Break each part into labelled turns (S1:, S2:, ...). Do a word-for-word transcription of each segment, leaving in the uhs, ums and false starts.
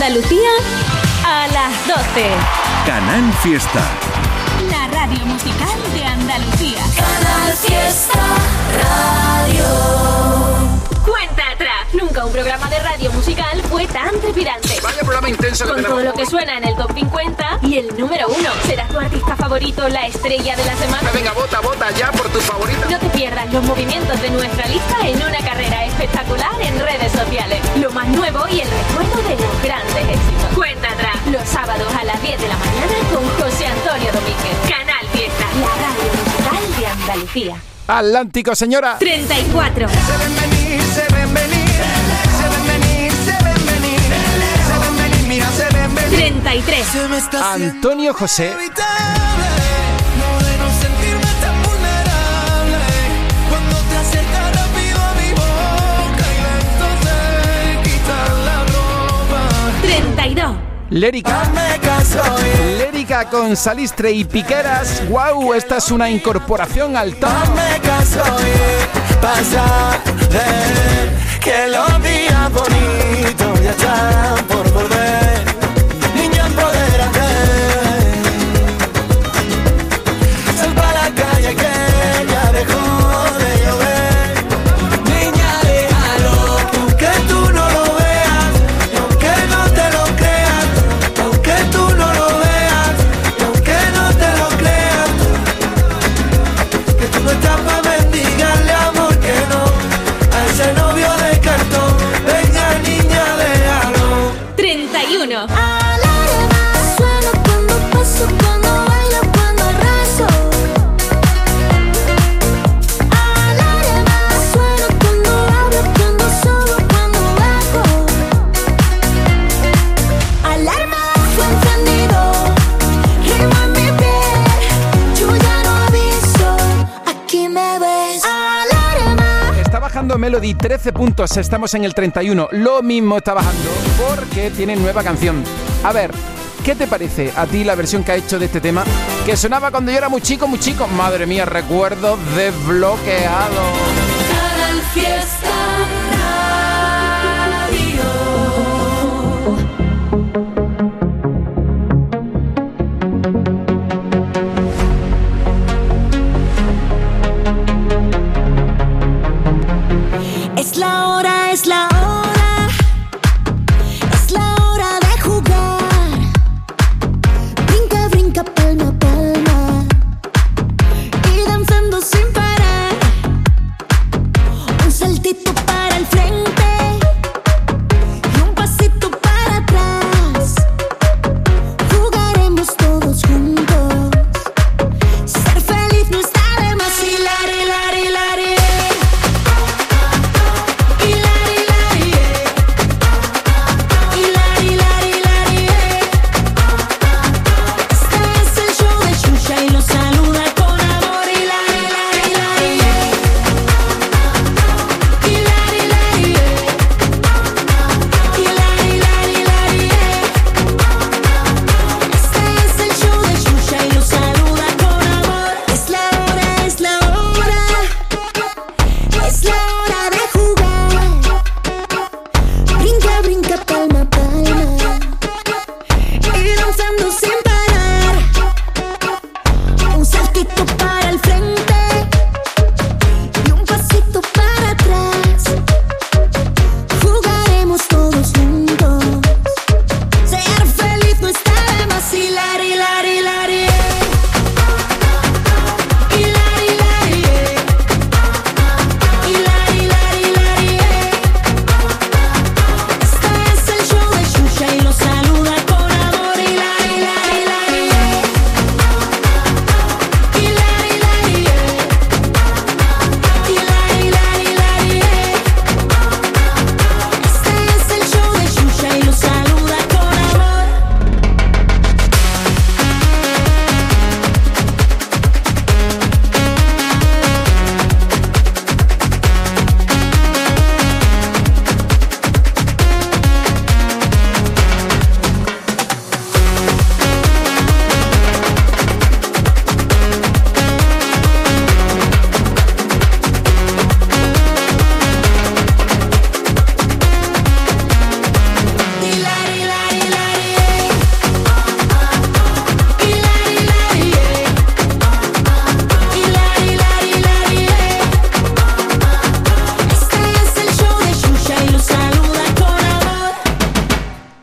S1: Andalucía a las doce.
S2: Canal Fiesta.
S1: La radio musical de Andalucía.
S3: Canal Fiesta Radio.
S1: Cuenta atrás. Nunca un programa de radio musical fue tan trepidante.
S4: Vaya programa intenso que
S1: Con
S4: tenemos.
S1: todo lo que suena en el top cincuenta y el número uno. ¿Será tu artista favorito la estrella de la semana?
S4: Venga, vota, vota ya por tu favorita.
S1: No te pierdas los movimientos de nuestra lista en una carrera espectacular en redes sociales. Lo más nuevo y el recuerdo de los grandes éxitos. Cuenta atrás. Los sábados a las diez de la mañana con José Antonio Domínguez. Canal Fiesta. La radio musical de Andalucía.
S4: Atlántico, señora.
S1: treinta y cuatro.
S5: Se ven venir, se ven venir, se ven venir, se ven venir, se ven venir, mira, se ven venir.
S1: treinta y tres.
S5: Se me está
S4: Antonio José.
S5: inevitable, no de no sentirme tan vulnerable, cuando te acercas rápido a mi boca y lento se quita la ropa.
S1: treinta y dos.
S4: Lérica.
S5: Hazme caso y
S4: Lérica con Salistre y Piqueras. Wow, esta es una incorporación al top.
S5: hazme caso y pasa de ver que los días bonitos ya están por volver. Niña, empodérate. Sal pa' la calle que ya dejó de llover. Niña, déjalo, aunque tú no lo veas, y aunque no te lo creas, aunque tú no lo veas, y aunque no te lo creas, que tú no estás pa' mendigarle amor, que no, a ese novio de cartón. Venga, niña, déjalo.
S1: treinta y uno.
S3: Alarma suena cuando paso, cuando bailo, cuando rezo. Alarma suena cuando hablo, cuando subo, cuando bajo. Alarma fue encendido, ritmo en mi piel. Yo ya no aviso, aquí me ves. Alarma.
S4: Está bajando Melody trece puntos, estamos en el treinta y uno. Lo mismo está bajando porque tiene nueva canción. A ver, ¿qué te parece a ti la versión que ha hecho de este tema? Que sonaba cuando yo era muy chico, muy chico. Madre mía, recuerdos desbloqueados.
S3: Canal Fiesta Radio. Es la hora, es la hora, es la hora de jugar. Brinca, brinca, palma, palma, y danzando sin parar. Un saltito para el frente y un pasito para atrás. Jugaremos todos juntos. Ser feliz no está de más. Hilari, hilari, hilari. Hilari, hilari,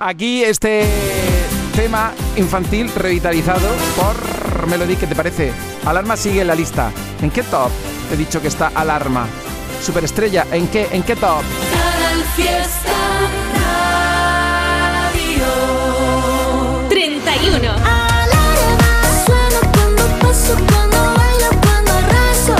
S4: Aquí este tema infantil revitalizado por Melody, ¿qué te parece? Alarma sigue en la lista. ¿En qué top he dicho que está Alarma? Superestrella, ¿en qué, en qué top?
S3: Canal Fiesta Radio
S1: treinta y uno.
S3: Alarma suena cuando paso, cuando bailo, cuando rezo.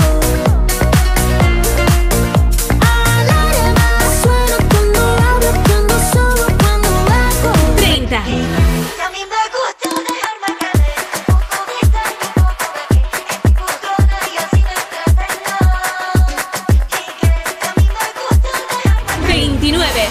S3: Alarma suena cuando hablo, cuando subo, cuando bajo.
S1: treinta.
S3: A mí me gusta dejarme caer un poco de esta y un poco de aquí. En mi poltrona y así me entretengo. Y que a mí me gusta dejarme
S1: veintinueve.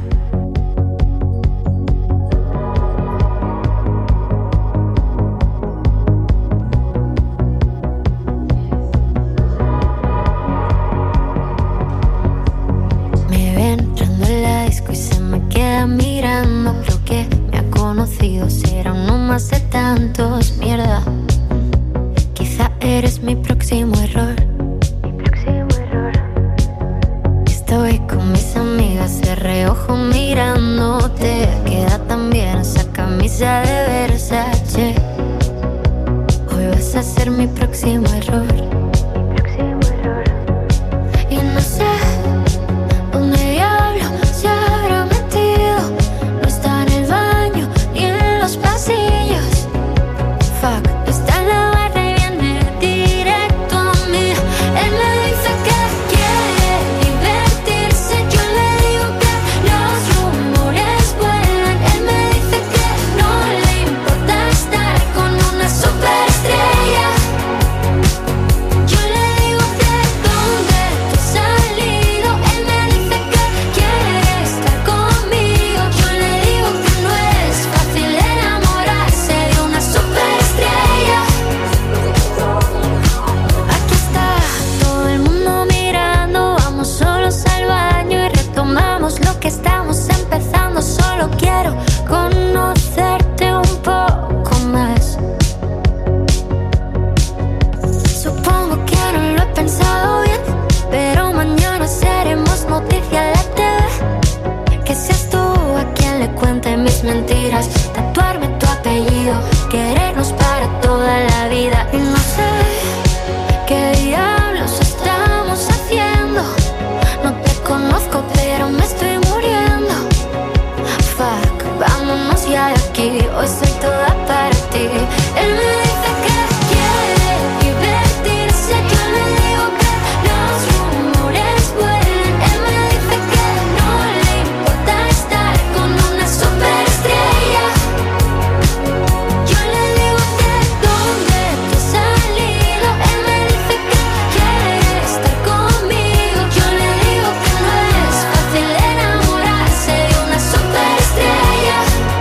S3: Me ve entrando en la disco y se me queda mirando. Creo que me ha conocido, será uno más de tantos. Mierda, quizá eres mi próximo error. Mi próximo error. Estoy con mis amigas de reojo mirándote. Queda tan bien esa camisa de Versace. Hoy vas a ser mi próximo error. Mi próximo error. Y no sé ¿dónde diablo se habrá metido? No está en el baño ni en los pasillos. Fuck, está en la barra y viene directo a mí. Él me dice que quiere divertirse. Yo le digo que los rumores vuelan. Él me dice que no le importa estar con una superestrella. Yo le digo que dónde tú has salido. Él me dice que quiere estar conmigo. Yo le digo que no es fácil enamorarse de una superestrella. Aquí está todo el mundo mirando. Vamos solos al baño y retomamos lo que estamos empezando. Solo quiero conocerte un poco más. Supongo que no lo he pensado bien, pero mañana seremos noticia en la T V. Que seas tú a quien le cuente mis mentiras. Tatuarme tu apellido, querernos para toda la vida. Y no sé qué diablos estamos haciendo. No te conozco, pero me estoy muriendo. Fuck, vámonos ya de aquí. Hoy soy toda para ti. Él me dice que quiere divertirse. Yo le digo que los rumores vuelan. Él me dice que no le importa estar con una superestrella. Yo le digo que dónde tú has salido. Él me dice que quiere estar conmigo. Yo le digo que no es fácil enamorarse de una superestrella.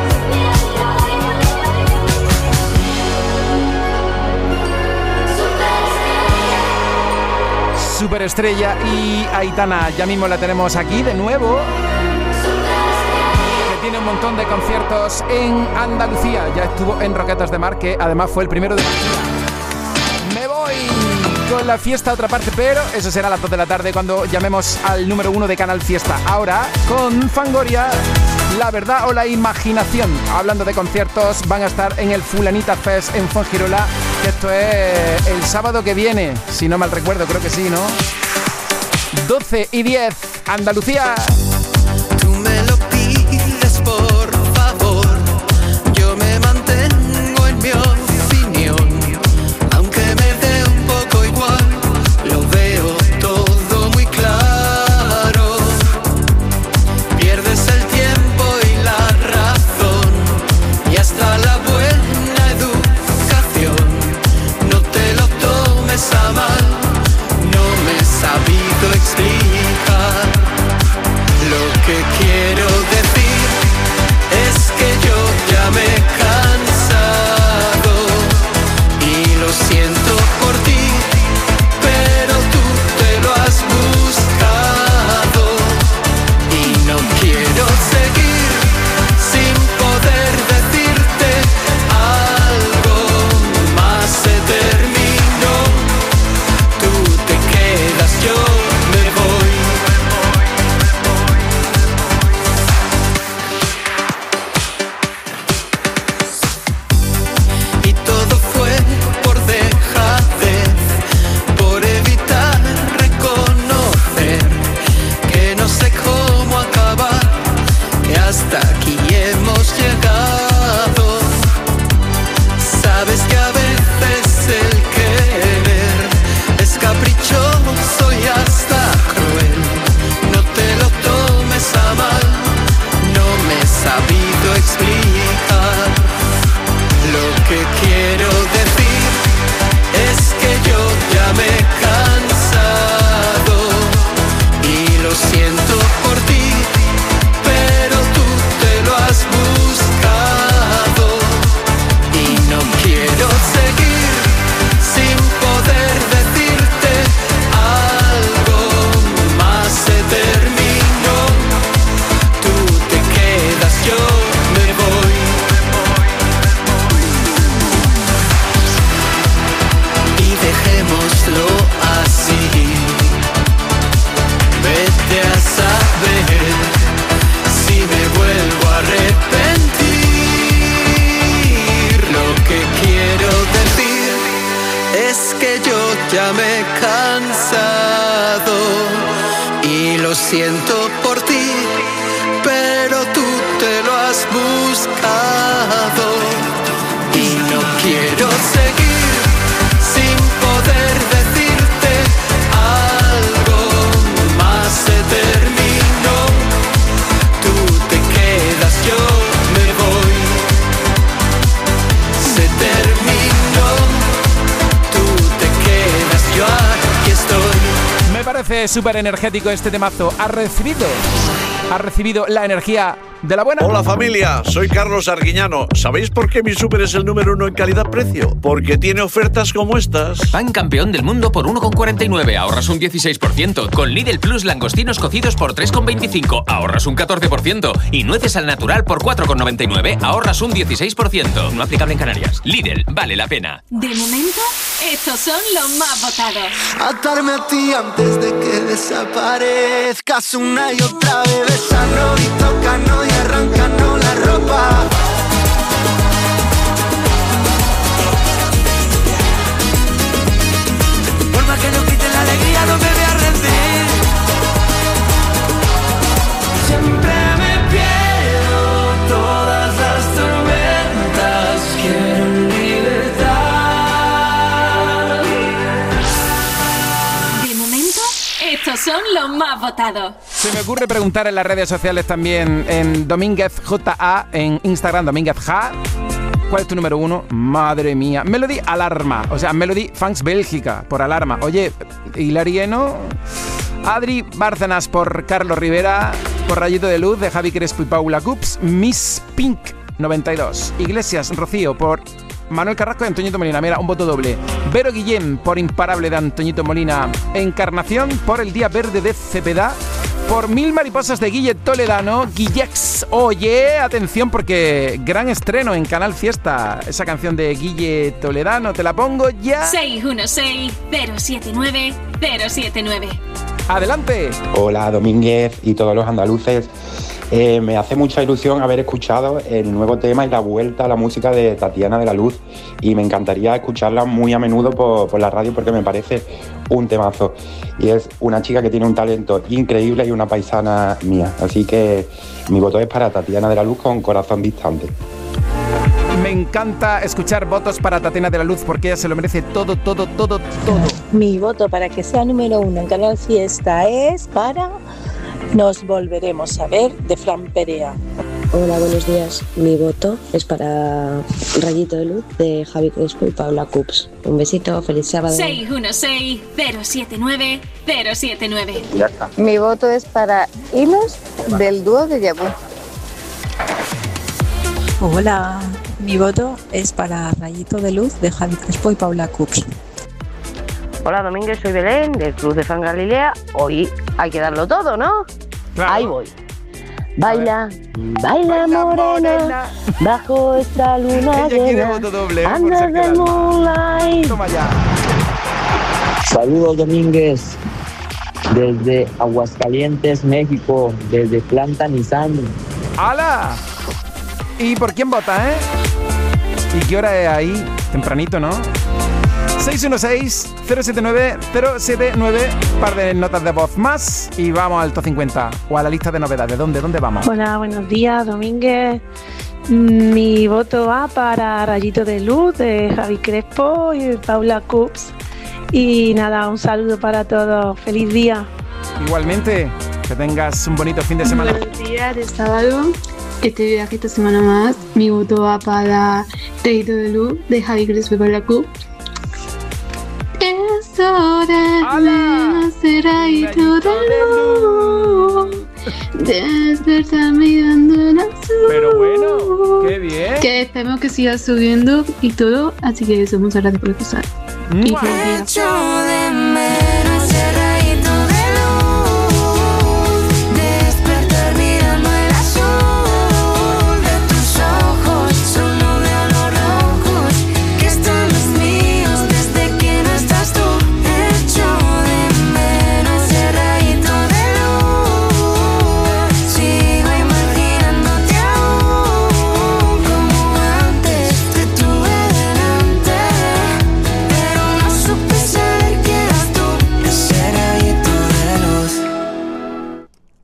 S4: Superestrella y Aitana, ya mismo la tenemos aquí de nuevo, que tiene un montón de conciertos en Andalucía. Ya estuvo en Roquetas de Mar, que además fue el primero de la... Me voy con la fiesta a otra parte, pero eso será a las dos de la tarde cuando llamemos al número uno de Canal Fiesta. Ahora, con Fangoria, la verdad o la imaginación. Hablando de conciertos, van a estar en el Fulanita Fest en Fuengirola, que esto es el sábado que viene, si no mal recuerdo, creo que sí, ¿no? doce y diez, Andalucía.
S5: Tú me lo pides, por favor. Yo me mantengo en mi opinión, aunque me dé un poco igual. Lo veo todo muy claro. Pierdes el tiempo y la razón, y hasta la buena educación. No te lo tomes a mal. No me he sabido explicar lo que quieres. pescado. Y no quiero seguir sin poder decirte algo más. Se terminó, tú te quedas, yo me voy. Se terminó, tú te quedas, yo aquí estoy.
S4: Me parece súper energético este temazo. ¿Has recibido? ¿Has recibido la energía de la buena?
S6: Hola familia, soy Carlos Arguiñano. ¿Sabéis por qué mi súper es el número uno en calidad-precio? Porque tiene ofertas como estas.
S7: Pan campeón del mundo por uno con cuarenta y nueve, ahorras un dieciséis por ciento. Con Lidl Plus langostinos cocidos por tres con veinticinco, ahorras un catorce por ciento. Y nueces al natural por cuatro con noventa y nueve, ahorras un dieciséis por ciento. No aplicable en Canarias. Lidl, vale la pena.
S1: De momento, estos son los más votados.
S5: Atarme a ti antes de que desaparezcas una y otra vez, besarnos y tocarnos y arrancarnos la ropa. Por más que nos quiten la alegría, no me voy a rendir. Siempre me pierdo todas las tormentas. Quiero libertad.
S1: De momento, estos son los más votados.
S4: Se me ocurre preguntar en las redes sociales también, en Domínguez J A, en Instagram, Domínguez J. ¿Cuál es tu número uno? Madre mía. Melody Alarma. O sea, Melody Fans Bélgica, por Alarma. Oye, Hilarieno. Adri Bárcenas por Carlos Rivera. Por Rayito de Luz de Javi Crespo y Paula Cups. Miss Pink noventa y dos. Iglesias Rocío por Manuel Carrasco y Antoñito Molina. Mira, un voto doble. Vero Guillén por Imparable de Antoñito Molina. Encarnación por El Día Verde de Cepeda. Por Mil Mariposas de Guille Toledano. Guillex. Oye, atención porque gran estreno en Canal Fiesta. Esa canción de Guille Toledano, te la pongo ya.
S1: seis uno seis, cero siete nueve, cero siete nueve.
S4: Adelante.
S8: Hola Domínguez y todos los andaluces. Eh, me hace mucha ilusión haber escuchado el nuevo tema y la vuelta a la música de Tatiana de la Luz, y me encantaría escucharla muy a menudo por, por la radio porque me parece un temazo, y es una chica que tiene un talento increíble y una paisana mía, así que mi voto es para Tatiana de la Luz con Corazón Distante.
S4: Me encanta escuchar votos para Tatiana de la Luz porque ella se lo merece todo, todo, todo, todo.
S9: Mi voto para que sea número uno en Canal Fiesta es para Nos Volveremos a Ver de Fran Perea.
S10: Hola, buenos días. Mi voto es para Rayito de Luz de Javi Crespo y Paula Cups. Un besito, feliz sábado.
S1: seis uno seis, cero siete nueve, cero siete nueve.
S8: Ya está.
S11: Mi voto es para Hilos del dúo de Yabú.
S9: Hola, mi voto es para Rayito de Luz de Javi Crespo y Paula Cups.
S11: Hola Domínguez, soy Belén del Club de Fan Galilea. Hoy hay que darlo todo, ¿no?
S4: Claro.
S11: Ahí voy. Baila, baila, baila morena, morena, bajo esta luna llena,
S4: doble, ¿eh?
S11: anda del moonlight.
S4: Toma ya.
S12: Saludos Domínguez, desde Aguascalientes, México, desde Planta Nissan.
S4: ¡Hala! ¿Y por quién vota, eh? ¿Y qué hora es ahí? Tempranito, ¿no? seis uno seis, cero siete nueve, cero siete nueve, par de notas de voz más y vamos al top cincuenta o a la lista de novedades. ¿Dónde, dónde vamos?
S13: Hola, buenos días, Domínguez. Mi voto va para Rayito de Luz de Javi Crespo y Paula Cups. Y nada, un saludo para todos. ¡Feliz día!
S4: Igualmente, que tengas un bonito fin de semana.
S14: Buenos días, de sábado. Este viaje esta semana más. Mi voto va para Rayito de Luz de Javi Crespo y Paula Cups. Es hora de nacer rayito de luz, despertar mirando el azul.
S4: Pero bueno, qué bien.
S14: Que esperemos que siga subiendo y todo, así que eso, muchas gracias por escuchar.
S5: Mm. Y echo de menos ese rayito de luz, despertar mirando el azul de tus ojos, solo veo los rojos que están los míos desde que no estás tú. Echo de menos ese rayito de luz, sigo imaginándote aún como antes te tuve delante, pero no supe saber que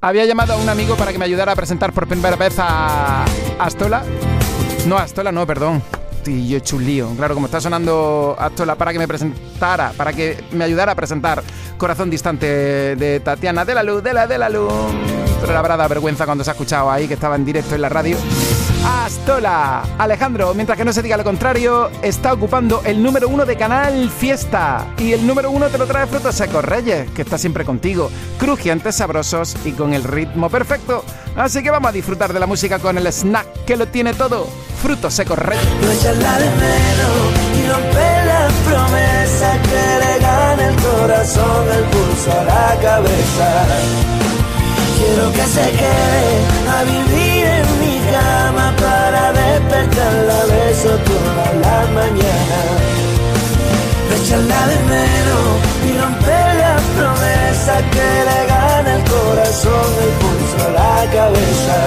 S4: Había llamado a un amigo para que me ayudara a presentar por primera vez a Astola. No, Astola no, perdón. Y yo he hecho un lío. Claro, como está sonando Astola para que me presentara, para que me ayudara a presentar Corazón Distante de Tatiana de la Luz, de la de la Luz. Pero la habrá dado vergüenza cuando se ha escuchado ahí que estaba en directo en la radio. Astola. Alejandro, mientras que no se diga lo contrario, está ocupando el número uno de Canal Fiesta. Y el número uno te lo trae Frutos Secos Reyes, que está siempre contigo. Crujientes, sabrosos y con el ritmo perfecto. Así que vamos a disfrutar de la música con el snack que lo tiene todo. Frutos Secos Reyes.
S5: No echarla de menos y romper la promesa que le gane el corazón, el pulso a la cabeza. Quiero que se quede a vivir en mi cama para despertarla a besos toda la mañana. No echarla de menos y romper la promesa que le gane el corazón, el pulso a la cabeza.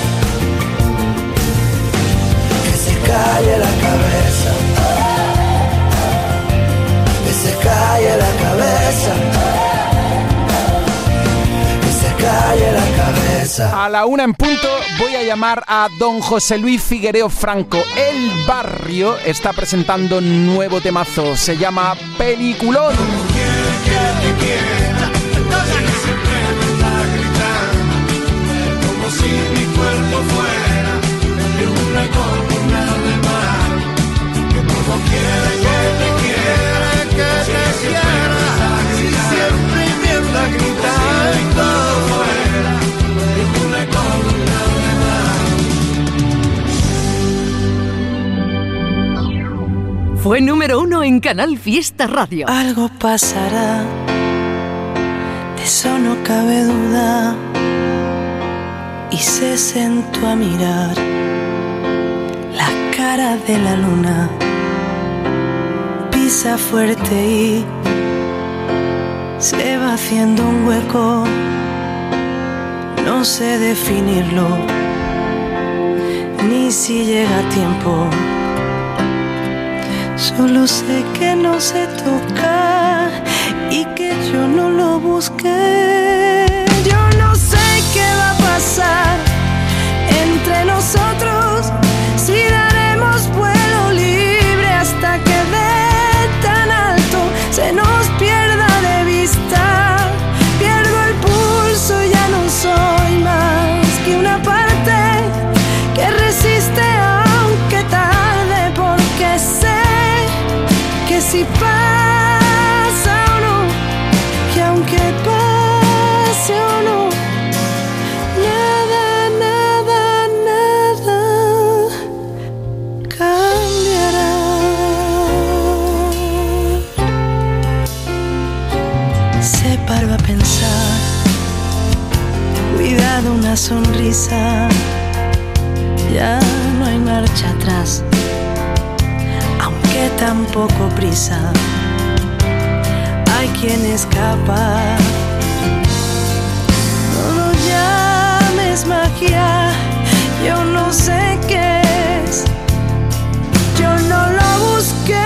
S5: Que se calle la cabeza, que se calle la cabeza, que se calle la cabeza.
S4: A la una en punto voy a llamar a don José Luis Figuereo Franco. El Barrio está presentando un nuevo temazo, se llama Peliculón.
S5: Como si mi cuerpo fuera de una columna de mar, que todo quiere que te quiera, que te quiera, si siempre me anda gritando fuera de una columna de mar.
S15: Fue número uno en Canal Fiesta Radio.
S9: Algo pasará, de eso no cabe duda. Y se sentó a mirar la cara de la luna. Pisa fuerte y se va haciendo un hueco. No sé definirlo, ni si llega a tiempo. Solo sé que no se toca y que yo no lo busqué. Yo no sé qué va a pasar entre nosotros, si daremos vuelo libre hasta que de tan alto se nos pierda de vista. Pierdo el pulso, ya no soy más que una parte que resiste aunque tarde, porque sé que si pasa o no, que aunque pase o no, nada, nada, nada cambiará. Se paró a pensar, cuidado, una sonrisa, ya no hay marcha atrás, aunque tampoco prisa. Hay quien escapa, no lo llames magia, yo no sé qué es, yo no lo busqué.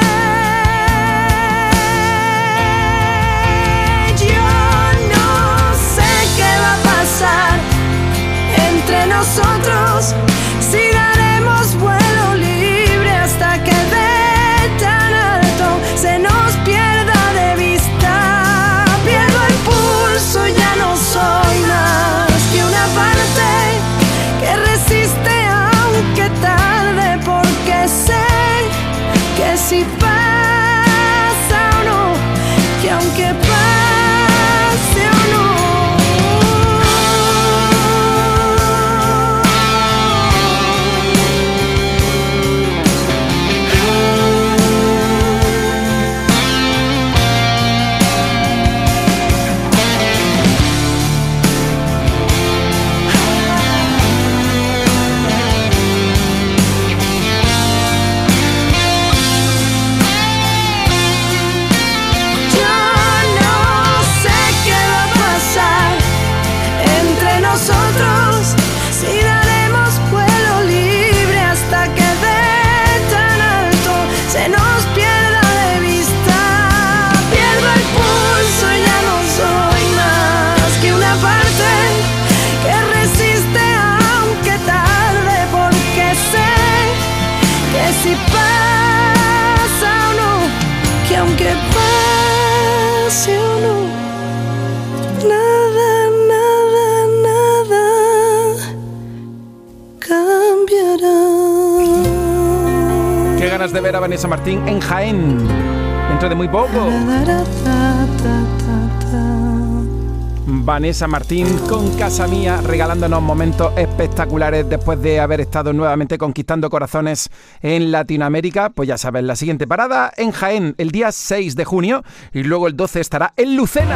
S9: Yo no sé qué va a pasar entre nosotros, si daremos vuelo libre hasta que de tan alto se nos pierda de vista. Pierdo el pulso, ya no soy más que una parte que resiste aunque tarde, porque sé que si pasa o no, que aunque pase o no,
S4: ganas de ver a Vanessa Martín en Jaén dentro de muy poco. Vanessa Martín con Casa Mía, regalándonos momentos espectaculares después de haber estado nuevamente conquistando corazones en Latinoamérica. Pues ya sabes, la siguiente parada en Jaén el día seis de junio y luego el doce estará en Lucena.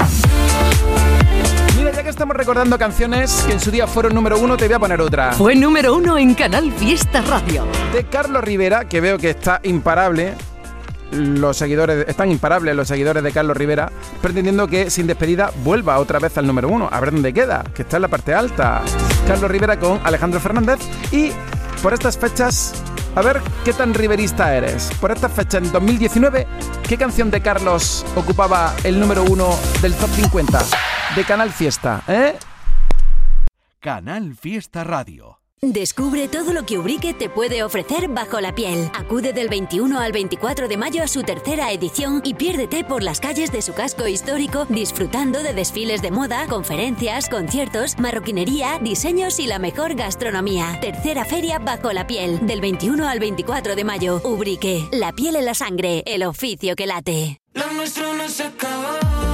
S4: Mira, ya que estamos recordando canciones que en su día fueron número uno, te voy a poner otra.
S15: Fue número uno en Canal Fiesta Radio.
S4: De Carlos Rivera, que veo que está imparable. Los seguidores, están imparables los seguidores de Carlos Rivera, pretendiendo que Sin Despedida vuelva otra vez al número uno. A ver dónde queda, que está en la parte alta. Carlos Rivera con Alejandro Fernández. Y por estas fechas, a ver qué tan riverista eres. Por estas fechas, en dos mil diecinueve, ¿qué canción de Carlos ocupaba el número uno del top cincuenta de Canal Fiesta? ¿Eh?
S2: Canal Fiesta Radio.
S16: Descubre todo lo que Ubrique te puede ofrecer bajo la piel. Acude del veintiuno al veinticuatro de mayo a su tercera edición y piérdete por las calles de su casco histórico disfrutando de desfiles de moda, conferencias, conciertos, marroquinería, diseños y la mejor gastronomía. Tercera feria bajo la piel, del veintiuno al veinticuatro de mayo. Ubrique, la piel en la sangre, el oficio que late.
S5: Lo nuestro no se acabó.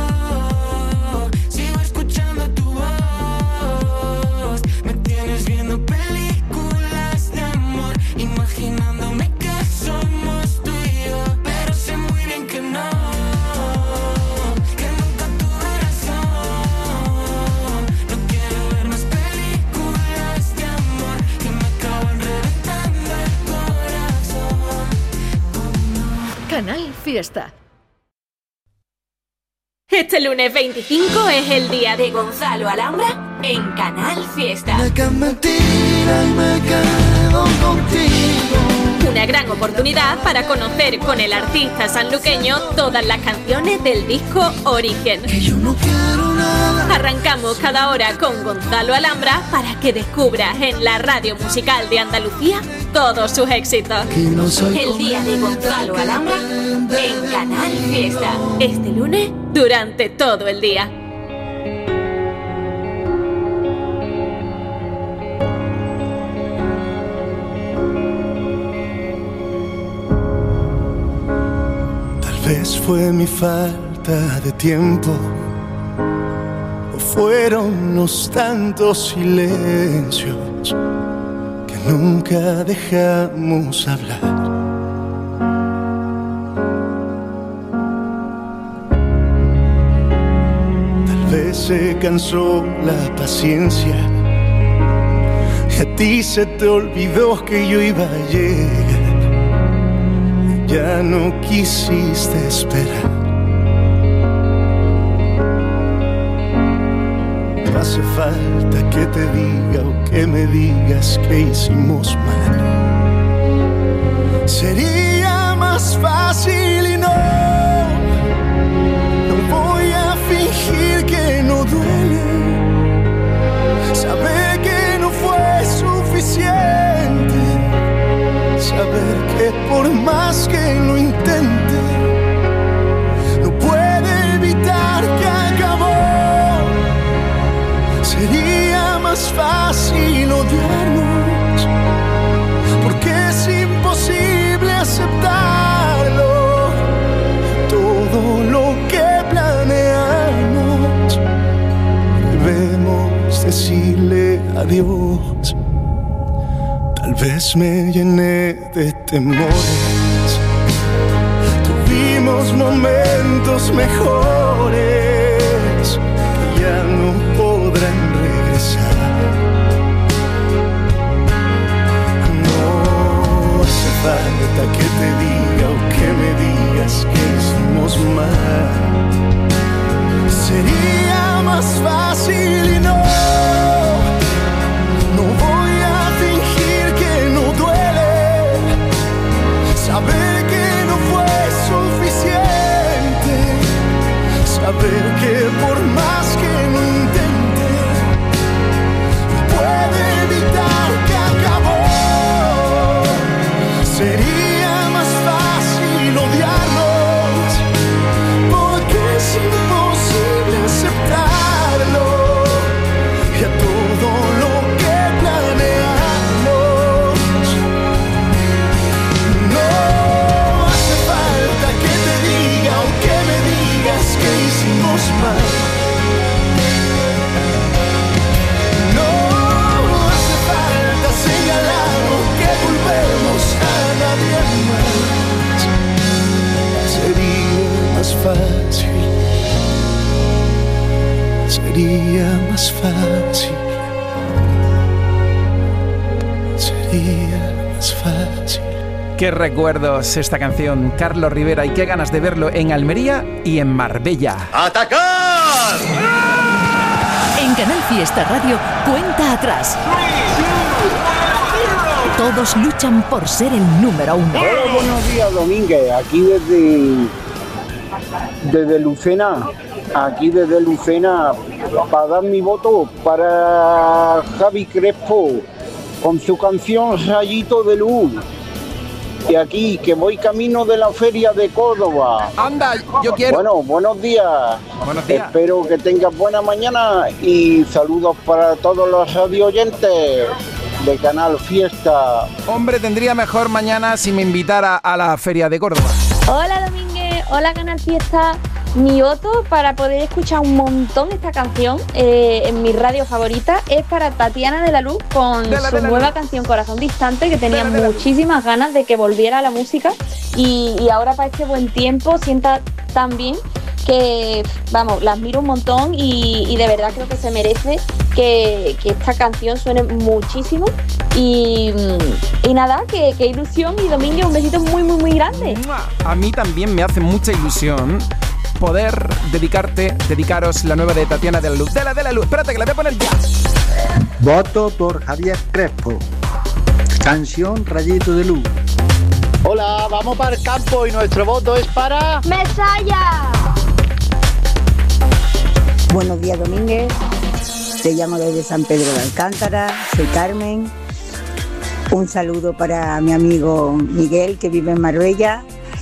S5: Imaginándome que somos tú y yo, pero sé muy bien que no, que nunca tuve razón. No quiero ver más películas de amor que me acaban reventando el corazón.
S15: Canal Fiesta.
S1: Este lunes veinticinco es el día de Gonzalo Alhambra en Canal Fiesta.
S5: Me quedo mentira y me quedo contigo.
S1: Una gran oportunidad para conocer con el artista sanluqueño todas las canciones del disco Origen.
S5: Que yo no quiero nada.
S1: Arrancamos cada hora con Gonzalo Alhambra para que descubras en la radio musical de Andalucía todos sus éxitos.
S5: No
S1: el día de Gonzalo Alhambra en Canal Fiesta. Este lunes durante todo el día.
S5: Tal vez fue mi falta de tiempo, o fueron los tantos silencios que nunca dejamos hablar. Tal vez se cansó la paciencia y a ti se te olvidó que yo iba a llegar. Ya no quisiste esperar. No hace falta que te diga o que me digas que hicimos mal. Sería más fácil y no, no voy a fingir que no duele. Saber que no fue suficiente. Saber que por más que lo intente, no puede evitar que acabó. Sería más fácil odiarnos, porque es imposible aceptarlo. Todo lo que planeamos, debemos decirle adiós. Tal vez me llené de temores, tuvimos momentos mejores que ya no podrán regresar. No hace falta que te diga o que me digas que hicimos mal. Sería más fácil y no, no voy a fingir que no duele. Saber que no fue suficiente. Saber
S4: Qué recuerdos esta canción, Carlos Rivera, y qué ganas de verlo en Almería y en Marbella.
S17: ¡Atacar!
S15: En Canal Fiesta Radio, cuenta atrás. Todos luchan por ser el número uno.
S18: Hola, buenos días, Domínguez. Aquí desde, desde Lucena, aquí desde Lucena, para dar mi voto para Javi Crespo con su canción Rayito de Luz. Y aquí, que voy camino de la feria de Córdoba.
S4: Anda, yo quiero.
S18: Bueno, buenos días.
S4: Buenos días.
S18: Espero que tengas buena mañana y saludos para todos los radio oyentes de Canal Fiesta.
S4: Hombre, tendría mejor mañana si me invitara a la feria de Córdoba.
S19: Hola, Domínguez. Hola, Canal Fiesta. Mi voto para poder escuchar un montón esta canción eh, en mi radio favorita es para Tatiana de la Luz con
S4: de la,
S19: su
S4: de la
S19: nueva
S4: luz.
S19: canción Corazón Distante, que tenía
S4: de la, de
S19: muchísimas ganas de que volviera a la música y, y ahora para este buen tiempo sienta tan bien que, vamos, la admiro un montón y, y de verdad creo que se merece que, que esta canción suene muchísimo y, y nada, que, que ilusión y Domínguez, un besito muy muy muy grande.
S4: A mí también me hace mucha ilusión poder dedicarte, dedicaros la nueva de Tatiana de la Luz. De la de la Luz, espérate que la voy a poner ya.
S18: Voto por Javier Crespo. Canción Rayito de Luz.
S20: Hola, vamos para el campo y nuestro voto es para...
S19: ¡Mesaya!
S21: Buenos días, Domínguez. Te llamo desde San Pedro de Alcántara. Soy Carmen. Un saludo para mi amigo Miguel, que vive en Marbella.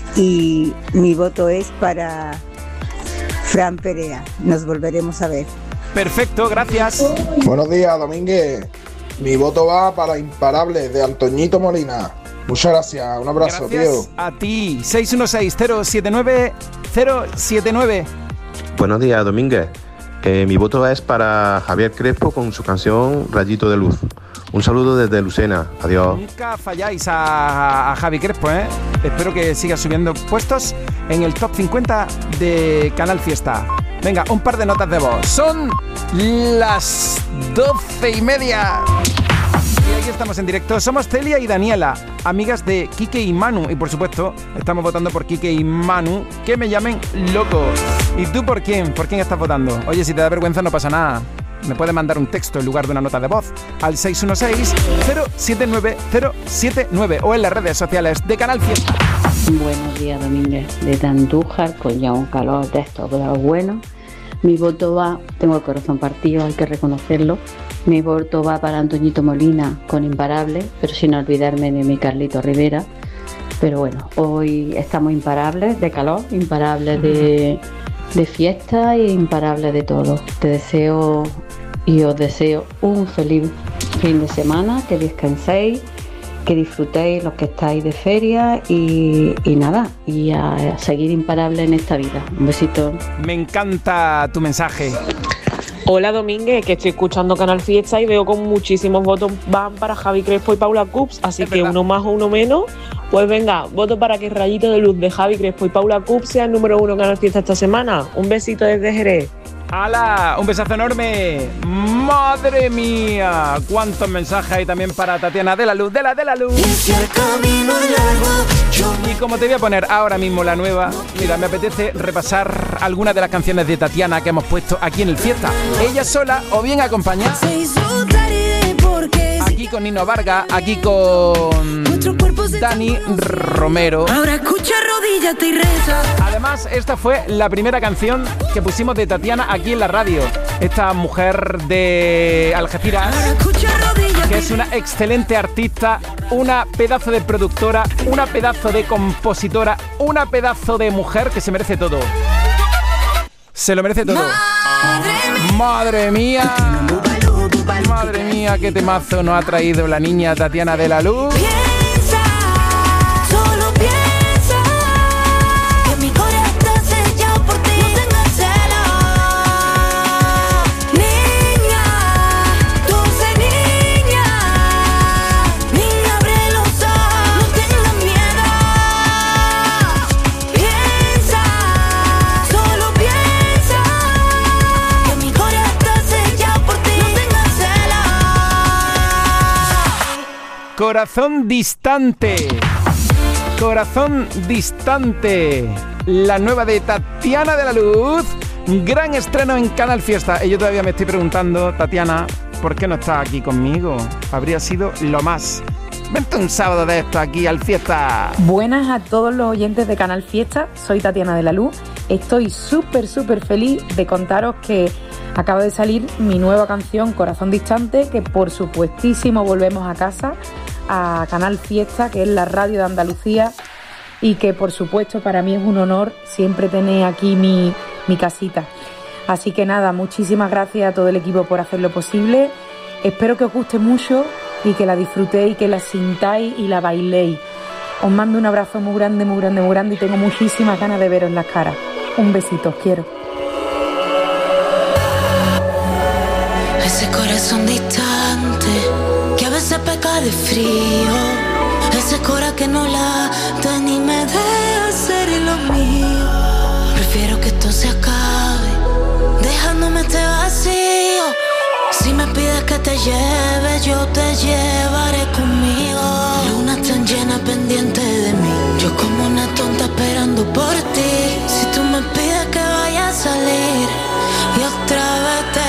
S21: Y mi voto es para Fran Perea. Nos volveremos a ver.
S4: Perfecto, gracias.
S22: Buenos días, Domínguez. Mi voto va para Imparables de Antoñito Molina. Muchas gracias, un abrazo,
S4: gracias
S22: tío.
S4: A ti, seis uno seis, cero siete nueve, cero siete nueve.
S23: Buenos días, Domínguez. Eh, mi voto es para Javier Crespo con su canción Rayito de Luz. Un saludo desde Lucena. Adiós.
S4: Nunca falláis a, a Javi Crespo, ¿eh? Espero que siga subiendo puestos en el top cincuenta de Canal Fiesta. Venga, un par de notas de voz. Son las doce y media. Y aquí estamos en directo. Somos Celia y Daniela, amigas de Quique y Manu. Y por supuesto, estamos votando por Quique y Manu, que me llamen loco. ¿Y tú por quién? ¿Por quién estás votando? Oye, si te da vergüenza no pasa nada. Me puedes mandar un texto en lugar de una nota de voz al seis uno seis, cero siete nueve, cero siete nueve o en las redes sociales de Canal Fiesta.
S24: Buenos días, Domínguez. Desde Andújar, con ya un calor de estos de los buenos. Mi voto va, tengo el corazón partido, hay que reconocerlo. Mi voto va para Antoñito Molina con Imparable, pero sin olvidarme de mi Carlito Rivera. Pero bueno, hoy estamos imparables de calor, imparables de, de fiesta e imparables de todo. Te deseo y os deseo un feliz fin de semana, que descanséis, que disfrutéis los que estáis de feria y, y nada, y a, a seguir imparables en esta vida. Un besito.
S4: Me encanta tu mensaje.
S25: Hola, Domínguez, que estoy escuchando Canal Fiesta y veo con muchísimos votos van para Javi Crespo y Paula Cups, así es que verdad. Uno más o uno menos. Pues venga, voto para que Rayito de Luz de Javi Crespo y Paula Cups sea el número uno en Canal Fiesta esta semana. Un besito desde Jerez.
S4: ¡Hala! ¡Un besazo enorme! ¡Madre mía! ¿Cuántos mensajes hay también para Tatiana de la Luz, de la de la Luz? Y como te voy a poner ahora mismo la nueva, mira, me apetece repasar algunas de las canciones de Tatiana que hemos puesto aquí en el Fiesta. Ella sola o bien acompañada. Aquí con Nino Vargas, aquí con Dani Romero.
S9: Ahora escucha, arrodíllate y reza.
S4: Además, esta fue la primera canción que pusimos de Tatiana aquí en la radio. Esta mujer de Algeciras, que es una excelente artista, una pedazo de productora, una pedazo de compositora, una pedazo de mujer que se merece todo. Se lo merece todo. Madre mía. Madre mía, qué temazo nos ha traído la niña Tatiana de la Luz.
S9: Piensa, solo piensa, que mi corazón está sellado por ti. No tengas celos, niña, dulce niña, niña, abre los ojos, no tengas miedo. Piensa, solo piensa, que mi corazón está sellado por ti. No tengas celos.
S4: Corazón distante. Corazón Distante, la nueva de Tatiana de la Luz. Gran estreno en Canal Fiesta. Y yo todavía me estoy preguntando, Tatiana, ¿por qué no estás aquí conmigo? Habría sido lo más. Vente un sábado de esto aquí al Fiesta.
S3: Buenas a todos los oyentes de Canal Fiesta. Soy Tatiana de la Luz. Estoy súper, súper feliz de contaros que acaba de salir mi nueva canción Corazón Distante, que por supuestísimo volvemos a casa, a Canal Fiesta, que es la radio de Andalucía, y que por supuesto para mí es un honor siempre tener aquí mi, mi casita. Así que nada, muchísimas gracias a todo el equipo por hacerlo posible. Espero que os guste mucho y que la disfrutéis, que la sintáis y la bailéis. Os mando un abrazo muy grande, muy grande, muy grande y tengo muchísimas ganas de veros las caras. Un besito, os quiero.
S6: Ese corazón distante que a veces peca de frío, ese corazón que no late ni me deja ser lo mío. Prefiero que esto se acabe dejándome este vacío. Si me pides que te lleve, yo te llevaré conmigo. Luna tan llena pendiente de mí, yo como una tonta esperando por ti. Si tú me pides que vaya a salir y otra vez te,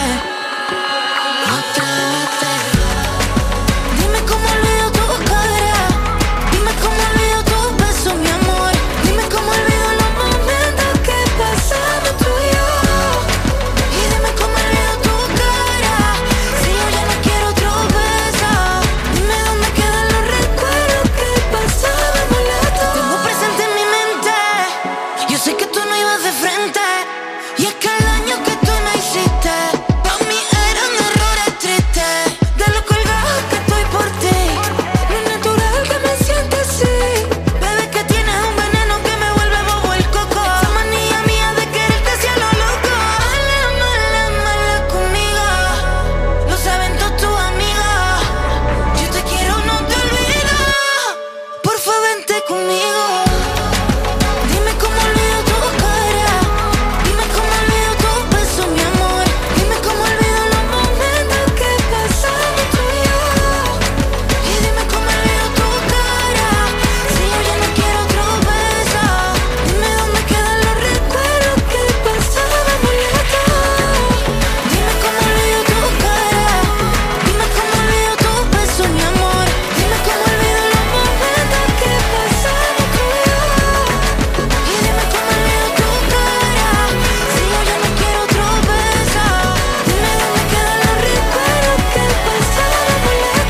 S6: otra vez te. Dime cómo olvido tu cara, dime cómo olvido tu beso, mi amor. Dime cómo olvido los momentos que pasamos tú y yo. Y dime cómo olvido tu cara, si yo ya no quiero otro beso. Dime dónde quedan los recuerdos que pasábamos las dos. Tengo presente en mi mente, yo sé que tú no ibas de frente. Y es que el daño que tú me hiciste, pa' mí eran errores tristes. De lo colgado que estoy por ti, no es natural que me sienta así. Bebé, que tienes un veneno que me vuelve bobo el coco. Esa manía mía de quererte hacia lo loco. Mala, mala, mala conmigo, lo saben todos tus amigos. Yo te quiero, no te olvido, por favor vente conmigo. Dime cómo olvido tu cara, dime cómo olvido tu beso, mi amor. Dime cómo olvido los momentos que pasamos tú y yo. Y dime cómo olvido tu cara, si yo ya no quiero otro beso. Dime dónde quedan los recuerdos que pasábamos las dos. Dime cómo olvido tu cara, dime cómo olvido tu beso, mi amor. Dime cómo olvido los momentos que pasamos tú y yo. Y dime cómo olvido tu cara, si yo ya no quiero otro beso. Dime dónde quedan los recuerdos que pasábamos las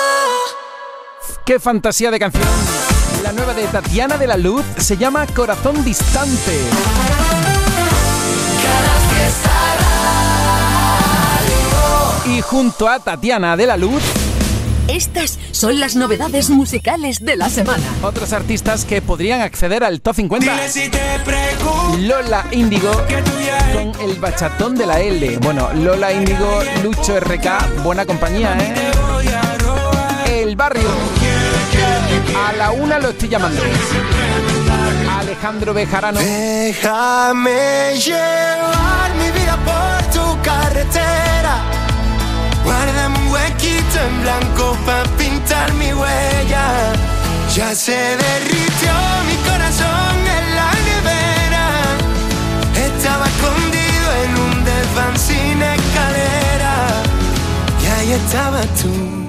S6: dos.
S4: ¡Qué fantasía de canción! La nueva de Tatiana de la Luz se llama Corazón Distante. Y junto a Tatiana de la Luz,
S15: estas son las novedades musicales de la semana.
S4: otros artistas que podrían acceder al Top cincuenta.
S5: Dile si te pregunto
S4: Lola Índigo
S5: que tú ya
S4: con el bachatón de la L. Bueno, Lola Índigo, Lucho R K, buena compañía, ¿eh?
S5: te voy a robar.
S4: El Barrio. A la una lo estoy llamando. Alejandro Bejarano.
S5: Déjame llevar mi vida por tu carretera. Guárdame un huequito en blanco para pintar mi huella. Ya se derritió mi corazón en la nevera. Estaba escondido en un desván sin escalera. Y ahí estabas tú.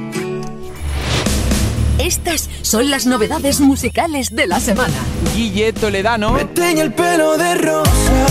S15: Estas son las novedades musicales de la semana.
S4: Guille Toledano.
S5: Me teñe el pelo de rosa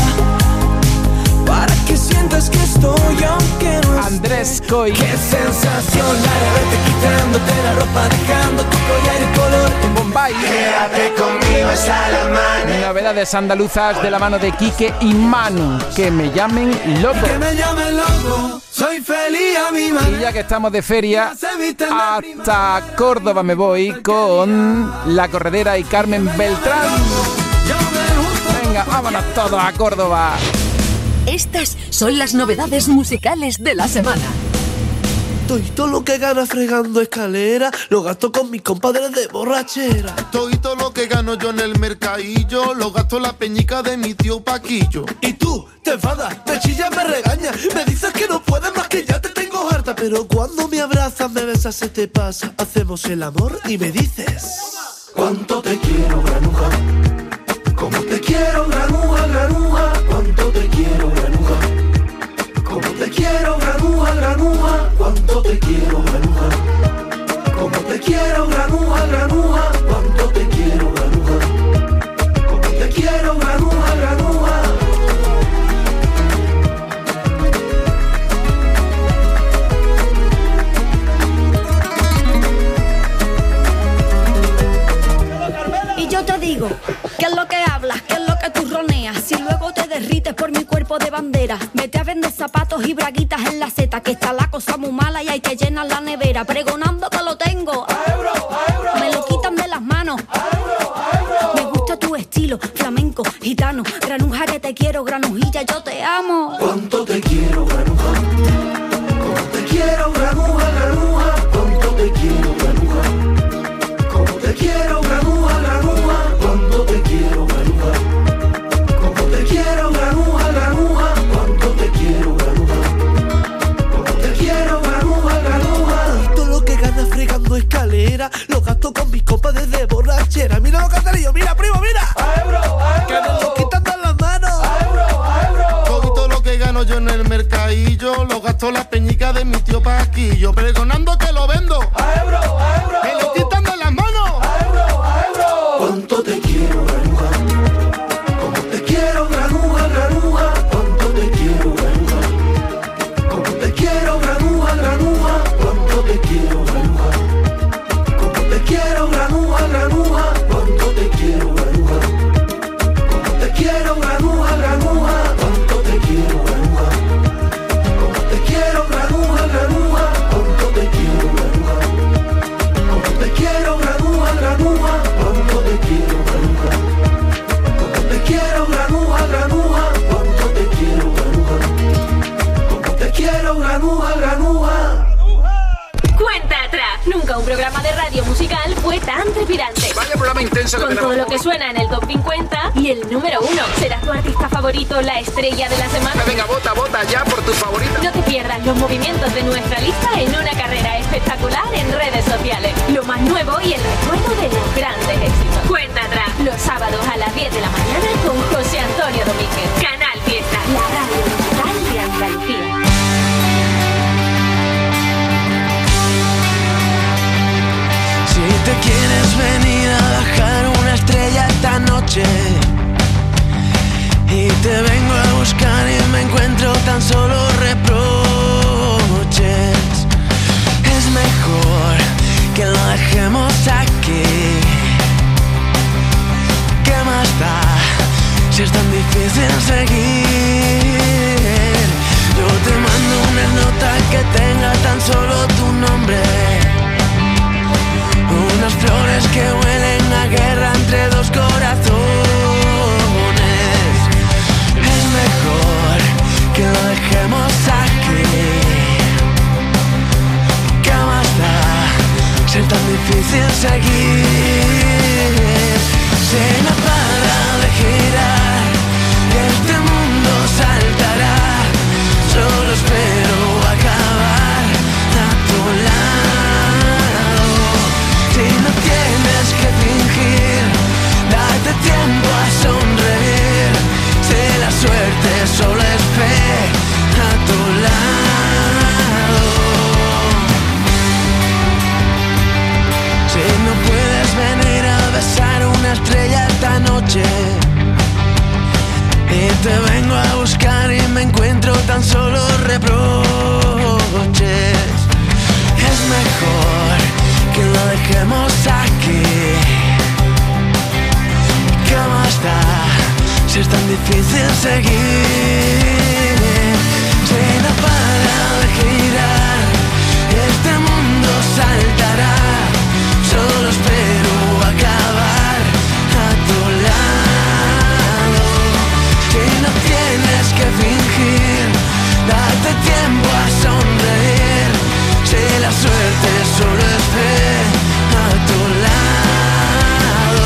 S5: para que sientas que estoy aunque no esté.
S4: Andrés Coy.
S5: Qué sensación la de verte quitándote la ropa, dejando tu collar y color
S4: en Bombay.
S5: Quédate conmigo hasta la mañana.
S4: Novedades andaluzas de la mano de Quique y Manu. Que me llamen loco.
S5: Que me llamen loco, soy feliz a mi manera.
S4: Y ya que estamos de feria, hasta Córdoba me voy con La Corredera y Carmen Beltrán. Venga, vámonos todos a Córdoba.
S15: Estas son las novedades musicales de la semana.
S7: Todo lo que gana fregando escalera lo gasto con mis compadres de borrachera.
S10: Todo lo que gano yo en el mercadillo lo gasto en la peñica de mi tío Paquillo.
S7: Y tú te enfadas, me chillas, me regañas, me dices que no puedes más, que ya te tengo harta. Pero cuando me abrazas, me besas, se te pasa. Hacemos el amor y me dices: cuánto te quiero, granuja. Como te quiero, granuja, granuja, cuánto te quiero, granuja. Como te quiero, granuja, granuja, cuánto te quiero, granuja. Como te quiero, granuja, granuja, cuánto te quiero, granuja. Como te quiero, granuja, granuja.
S8: Y yo te digo, ¿qué es lo que hablas? ¿Qué es lo que tú roneas? Si luego te derrites por mi cuerpo de bandera, vete a vender zapatos y braguitas en la seta, que está la cosa muy mala y hay que llenar la nevera, pregonando que lo tengo. A euro, a euro. Me lo quitan de las manos. A euro, a euro. Me gusta tu estilo, flamenco, gitano, granuja que te quiero, granujilla, yo te amo.
S7: Cuánto te quiero, granuja. Como te quiero, granuja, granuja, cuánto te quiero, granuja. Como te quiero, granuja, granuja, cuánto te quiero, granuja. Como te quiero, granuja, granuja, cuánto te quiero, granuja. Como te quiero, granuja, granuja. Todo lo que ganas fregando escalera lo gasto con mis compas desde borrachera. Mira los cartelillos, mira, primo, mira. A euro, a euro. Que me lo quitan de las manos. A euro, a euro.
S10: Todo lo que gano yo en el mercadillo lo gasto las peñicas de mi tío Paquillo, pregonando que lo vendo. A euro, a euro. Me lo quitan de las manos. A euro, a euro.
S7: Cuánto te quiero, granuja. Como te quiero, granuja, granuja, cuánto te quiero, granuja. Como te quiero, granuja, granuja, cuánto te quiero, granuja. Como te quiero, granuja, granuja, cuánto te quiero, granuja. Como te quiero, granuja, granuja, cuánto te quiero, granuja. Como te quiero, granuja, granuja, cuánto te quiero, granuja. Como te quiero, granuja, granuja, cuánto te quiero, granuja. Como te quiero, granuja, granuja, cuánto te quiero, granuja. Como te quiero, granuja, granuja.
S1: Cuenta atrás. Nunca un programa de radio musical fue tan trepidante.
S4: Vaya programa intenso que
S1: Con
S4: tenemos.
S1: todo lo que suena en el top cincuenta y el número uno. ¿Será tu artista favorito la estrella de la semana?
S4: Venga, vota, vota ya por tu favorita.
S1: No te pierdas los movimientos de nuestra lista en una carrera espectacular en redes sociales. Lo más nuevo y el recuerdo de los grandes éxitos. Cuenta atrás. Los sábados a las diez de la mañana con José Antonio Domínguez. Canal Fiesta. La radio musical de Andalucía.
S5: Si te quieres venir a bajar una estrella esta noche y te vengo a buscar y me encuentro tan solo reproches, es mejor que lo dejemos aquí. ¿Qué más da si es tan difícil seguir? Yo te mando una nota que tenga tan solo tu nombre, unas flores que huelen a guerra entre dos corazones. Es mejor que lo dejemos aquí. ¿Qué más da ser tan difícil seguir? Si no para de girar y este mundo saltará, solo espero acabar a tu lado. Si no tienes que fingir, date tiempo a sonreír. Si la suerte solo es fe a tu lado. Si no puedes venir a besar una estrella esta noche y te vengo a buscar y me encuentro tan solo reproches, es mejor que lo dejemos aquí. ¿Qué más da si es tan difícil seguir? Si no para de girar, este mundo saltará, solo espero acabar a tu lado. Si no tienes que fingir, date tiempo a sonreír. Si la suerte solo es fe a tu lado.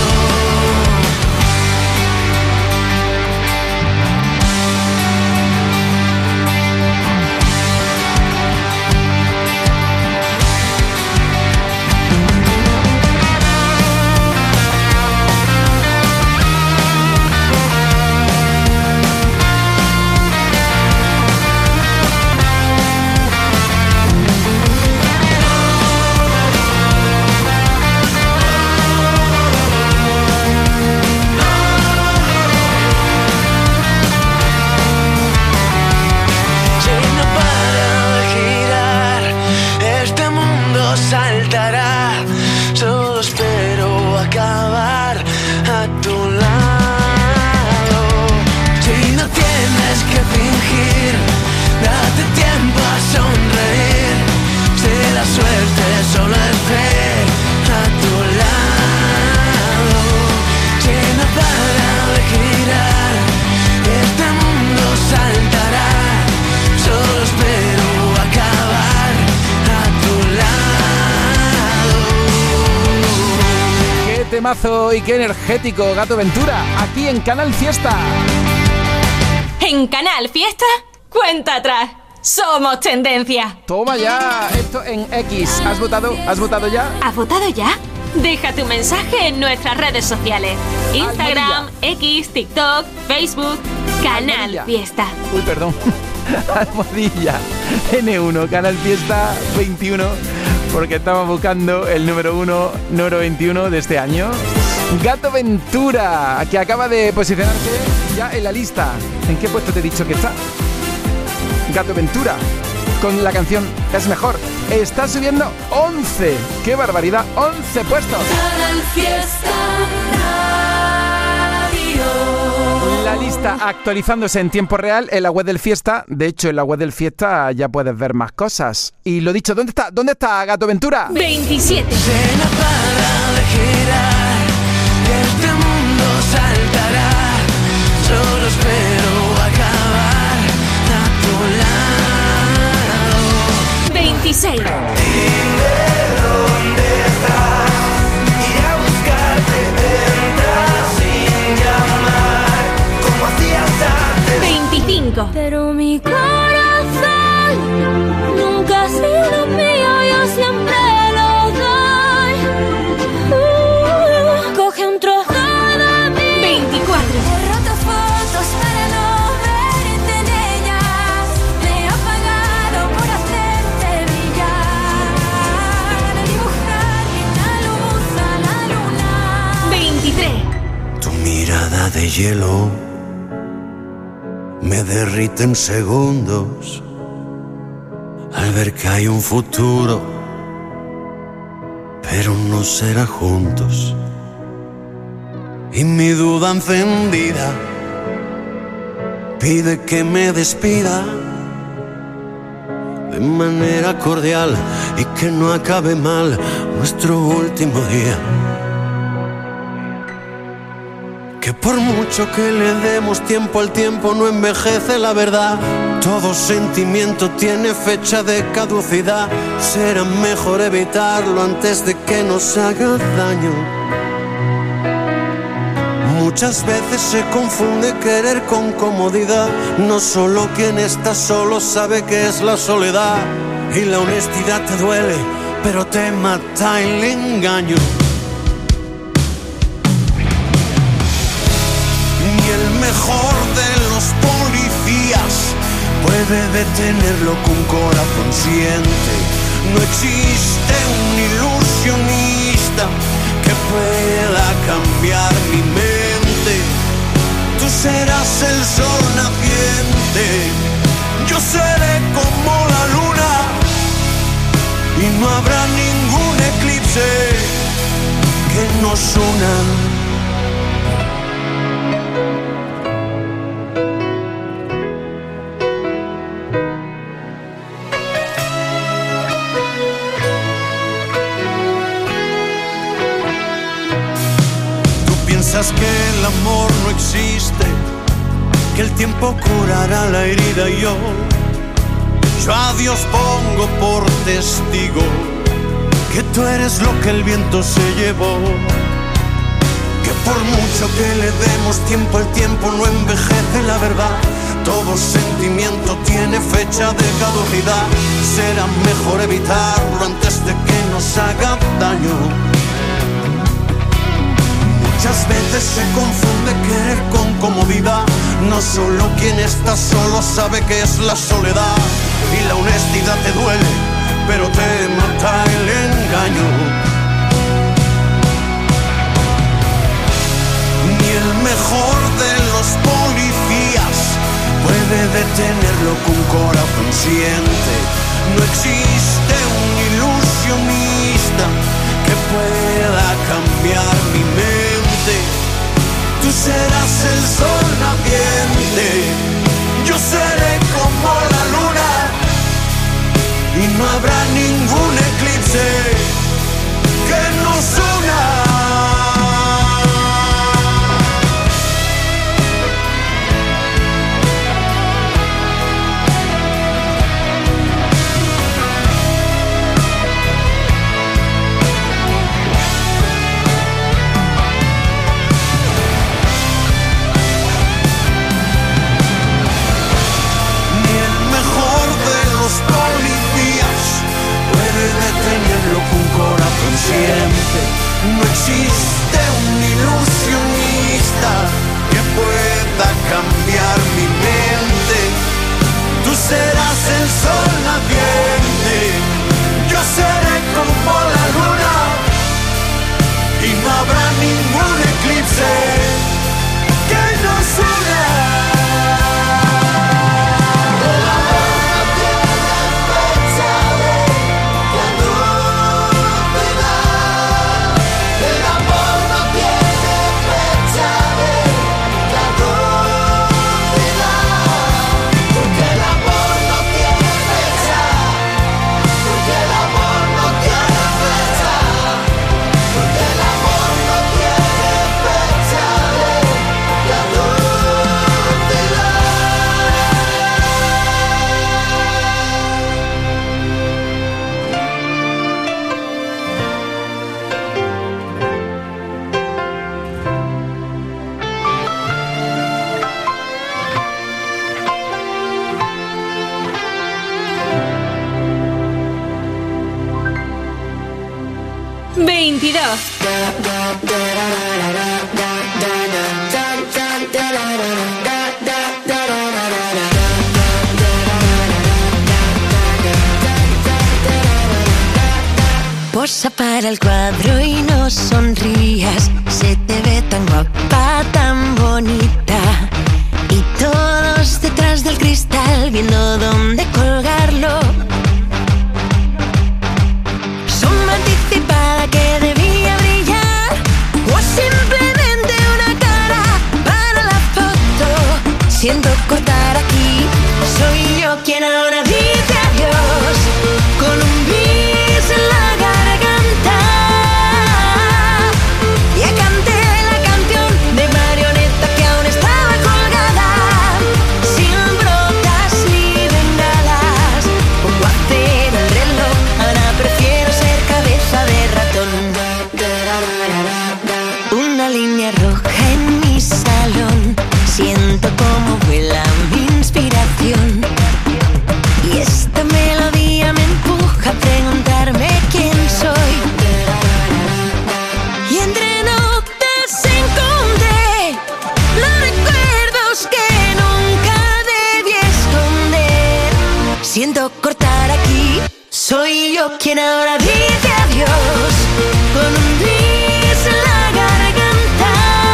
S5: saltará. Solo espero acabar a tu lado. Si no tienes que fingir, date tiempo a sonreír. Si la suerte solo esté a tu lado. Si no para de girar, este mundo saltará. Solo espero acabar a tu lado.
S4: Qué temazo y qué energético, Gato Ventura, aquí en Canal Fiesta.
S1: En Canal Fiesta, cuenta atrás. Somos tendencia.
S4: Toma ya, esto en X. ¿Has votado? ¿Has votado ya?
S1: ¿Has votado ya? Deja tu mensaje en nuestras redes sociales. Instagram, X, TikTok, Facebook, Canal
S4: Almohadilla.
S1: Fiesta.
S4: Uy, perdón. Almohadilla. N uno, Canal Fiesta veintiuno. Porque estamos buscando el número uno, número veintiuno de este año. Gato Ventura, que acaba de posicionarse ya en la lista. ¿En qué puesto te he dicho que está? Gato Ventura, con la canción Es Mejor. Está subiendo once. ¡Qué barbaridad! once puestos.
S6: Canal Fiesta Radio.
S4: La lista actualizándose en tiempo real en la web del Fiesta. De hecho, en la web del Fiesta ya puedes ver más cosas. Y lo dicho, ¿dónde está? ¿Dónde está Gato Ventura?
S1: veintisiete.
S5: Si no para de girar, este mundo saltará. Solo espero acabar a tu lado.
S1: veintiséis.
S5: Dime dónde estás, iré a buscarte mientras sin llamar, como hacías antes.
S1: veinticinco.
S6: Pero mi corazón nunca ha sido mío, yo siempre lo doy. Uh, coge un trozo de mí.
S1: veinticuatro.
S6: He roto fotos para no verte en ellas. Me he apagado por hacerte brillar. Dibujar una luz a la luna.
S1: veintitrés.
S5: Tu mirada de hielo me derrite en segundos al ver que hay un futuro, pero no será juntos. Y mi duda encendida pide que me despida de manera cordial y que no acabe mal nuestro último día. Que por mucho que le demos tiempo al tiempo no envejece la verdad. Todo sentimiento tiene fecha de caducidad. Será mejor evitarlo antes de que nos haga daño. Muchas veces se confunde querer con comodidad. No solo quien está solo sabe que es la soledad. Y la honestidad te duele, pero te mata el engaño. El mejor de los policías puede detenerlo con corazón siente. No existe un ilusionista que pueda cambiar mi mente. Tú serás el sol naciente, yo seré como la luna y no habrá ningún eclipse que nos una. Piensas que el amor no existe, que el tiempo curará la herida y yo, yo a Dios pongo por testigo que tú eres lo que el viento se llevó. Que por mucho que le demos tiempo, el tiempo no envejece la verdad. Todo sentimiento tiene fecha de caducidad. Será mejor evitarlo antes de que nos haga daño. Muchas veces se confunde querer con comodidad. No solo quien está solo sabe que es la soledad. Y la honestidad te duele, pero te mata el engaño. Ni el mejor de los policías puede detenerlo con corazón siente. No existe un ilusionista No existe un ilusionista que pueda cambiar mi mente. Tú serás el sol naciente, yo seré como la luna y no habrá ningún eclipse que nos una. El amor no tiene fecha de caducidad. El amor no tiene fecha de caducidad. Porque el amor no tiene fecha. Porque el amor no tiene fecha. Porque el amor no tiene fecha de
S1: veintidós.
S6: Posa para el cuadro y no sonrías. Se te ve tan guapa, tan bonita. Y todos detrás del cristal viendo dónde colgarlo. Sombra anticipada que debía brillar. O simplemente una cara para la foto. Siento cortar aquí. Soy yo quien ahora dice adiós. Con un bis en la garganta. Ya canté la canción de marioneta que aún estaba colgada. Sin brotas ni bengalas. Pongo a cero el reloj. Ahora prefiero ser cabeza de ratón. Una línea roja en mi salón. Siento como vuela mi inspiración. Y esta melodía me empuja a preguntarme quién soy. Y entre notas encontré los recuerdos que nunca debí esconder. Siento cortar aquí. Soy yo quien ahora dice adiós. Con un bis en la garganta.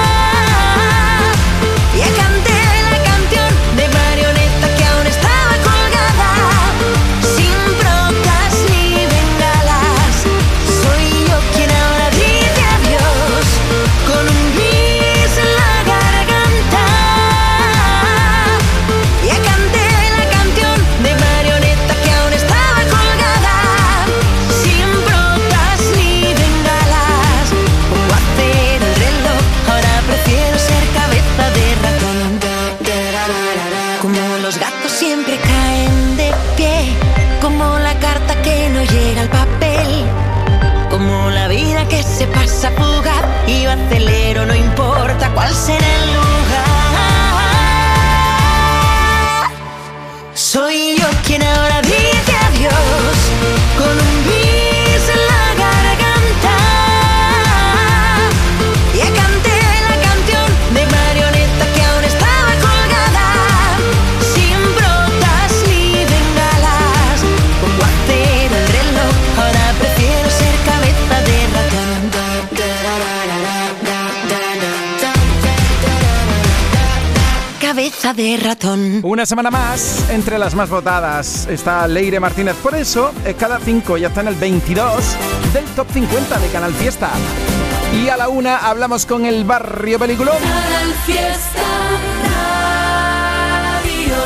S6: Ya canté la canción de marioneta que aún estaba colgada. Sin brotas ni bengalas. Soy yo quien ahora dice adiós. Con un bis en la garganta. Ya canté la canción de marioneta que aún estaba colgada. Sin brotas ni bengalas. Pongo a cero el reloj. Ahora prefiero ser cabeza de ratón. Como los gatos siempre caen de pie. Como la carta que no llega al papel. Como la vida que se pasa fugaz. Y yo acelero, no importa cuál será el lugar. Soy yo quien ahora dice adiós. Con un bis en la garganta. Ya canté la canción de marioneta que aún estaba colgada. Sin brotas ni bengalas. Pongo a cero el reloj. Ahora prefiero ser cabeza de ratón. Cabeza de ratón.
S4: Una semana más, entre las más votadas está Leire Martínez. Por eso, eh, cada cinco ya está en el veintidós del Top cincuenta de Canal Fiesta. Y a la una hablamos con el Barrio Peliculón.
S5: Canal Fiesta Radio.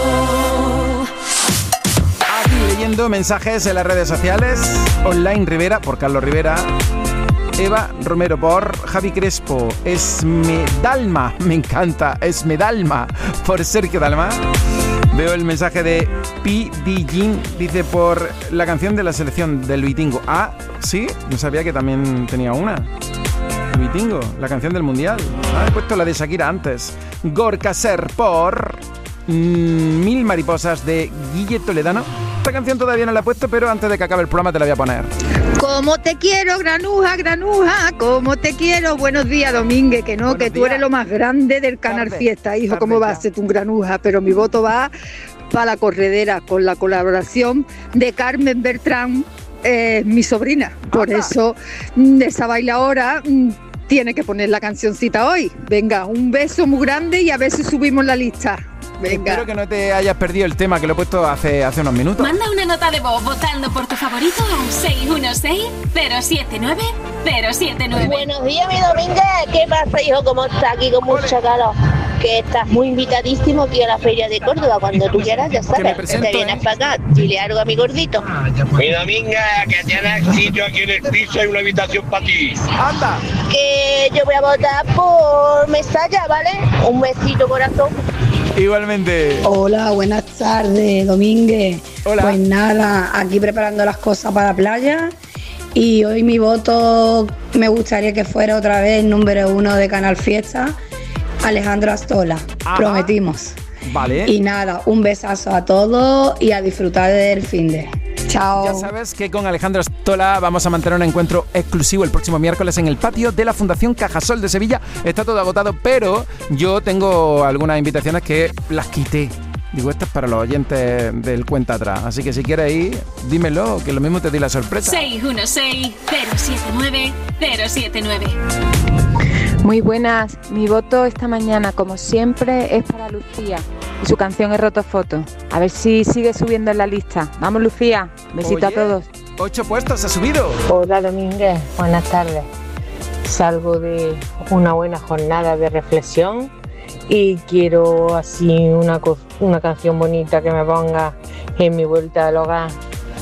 S4: Aquí leyendo mensajes en las redes sociales. Online Rivera, por Carlos Rivera. Eva Romero por Javi Crespo. Esmedalma, me encanta. Esmedalma por Sergio Dalma. Veo el mensaje de P D Jin, dice por la canción de la selección del Vitingo. Ah, sí, no sabía que también tenía una. El Vitingo, la canción del Mundial. Ah, he puesto la de Shakira antes. Gorka Ser por mmm, Mil Mariposas de Guille Toledano. Esta canción todavía no la he puesto, pero antes de que acabe el programa te la voy a poner.
S11: Como te quiero, granuja, granuja, como te quiero. Buenos días, Domínguez, que no,
S4: Buenos
S11: que tú
S4: días.
S11: eres lo más grande del Canal
S4: Tarde,
S11: Fiesta, hijo,
S4: tarde
S11: ¿cómo va
S4: ya.
S11: a ser tu granuja? Pero mi voto va para la corredera, con la colaboración de Carmen Bertrán, eh, mi sobrina. Por
S4: Anda.
S11: eso, mm, esa bailadora mm, tiene que poner la cancioncita hoy. Venga, un beso muy grande y a ver si subimos la lista. Venga.
S4: Espero que no te hayas perdido el tema, que lo he puesto hace, hace unos minutos.
S1: Manda una nota de voz votando por tu favorito al seis uno seis, cero siete nueve, cero siete nueve.
S12: Buenos días, mi Domínguez. ¿Qué pasa, hijo? ¿Cómo estás? Aquí con mucha calor. Que estás muy invitadísimo aquí a la Feria de Córdoba. Cuando tú quieras, ya
S4: Que me
S12: sabes.
S4: presento,
S12: te vienes
S4: ¿eh?
S12: para acá. Dile algo a mi gordito.
S13: Mi Domínguez, que tienes sitio aquí en el piso y una habitación para ti.
S4: ¡Anda!
S12: Que yo voy a votar por Mesalla, ¿vale? Un besito, corazón.
S4: Igualmente.
S11: Hola, buenas tardes, Domínguez.
S4: Hola.
S11: Pues nada, aquí preparando las cosas para la playa. Y hoy mi voto me gustaría que fuera otra vez el número uno de Canal Fiesta, Alejandro Astola.
S4: Ajá.
S11: Prometimos.
S4: Vale.
S11: Y nada, un besazo a todos y a disfrutar del finde. Chao.
S4: Ya sabes que con Alejandro Astola vamos a mantener un encuentro exclusivo el próximo miércoles en el patio de la Fundación Cajasol de Sevilla. Está todo agotado, pero yo tengo algunas invitaciones que las quité. Digo, esto es para los oyentes del Cuenta Atrás. Así que si quieres ir, dímelo, que lo mismo te di la sorpresa.
S1: seis uno seis, cero siete nueve, cero siete nueve.
S14: Muy buenas, mi voto esta mañana, como siempre, es para Lucía y su canción Es Roto Foto. A ver si sigue subiendo en la lista. Vamos, Lucía, besito
S4: Oye,
S14: a todos.
S4: Ocho puestos, ha subido.
S17: Hola Domínguez, buenas tardes. Salgo de una buena jornada de reflexión y quiero así una, co- una canción bonita que me ponga en mi vuelta al hogar